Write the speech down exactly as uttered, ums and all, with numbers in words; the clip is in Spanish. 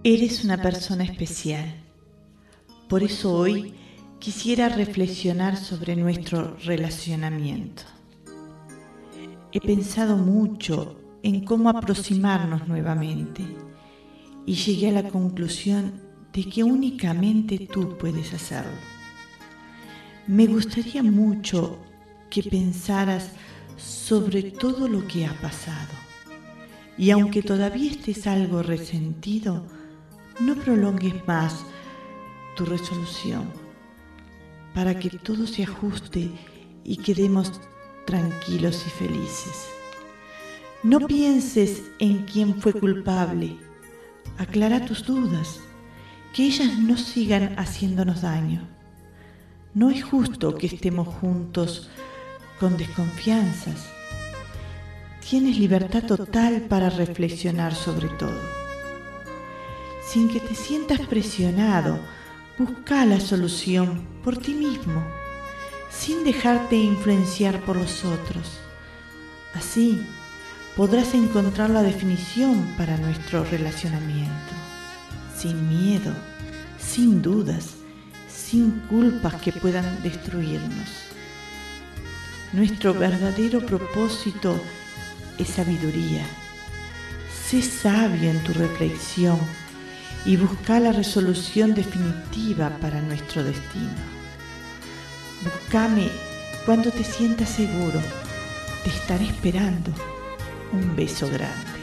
Eres una persona especial. Por eso hoy quisiera reflexionar sobre nuestro relacionamiento. He pensado mucho en cómo aproximarnos nuevamente y llegué a la conclusión de que únicamente tú puedes hacerlo. Me gustaría mucho que pensaras sobre todo lo que ha pasado y aunque todavía estés algo resentido, no prolongues más tu resolución para que todo se ajuste y quedemos tranquilos y felices. No pienses en quién fue culpable. Aclara tus dudas, que ellas no sigan haciéndonos daño. No es justo que estemos juntos con desconfianzas. Tienes libertad total para reflexionar sobre todo. Sin que te sientas presionado, busca la solución por ti mismo, sin dejarte influenciar por los otros. Así podrás encontrar la definición para nuestro relacionamiento, sin miedo, sin dudas, sin culpas que puedan destruirnos. Nuestro verdadero propósito es sabiduría. Sé sabio en tu reflexión y busca la resolución definitiva para nuestro destino. Búscame cuando te sientas seguro. Te estaré esperando. Un beso grande.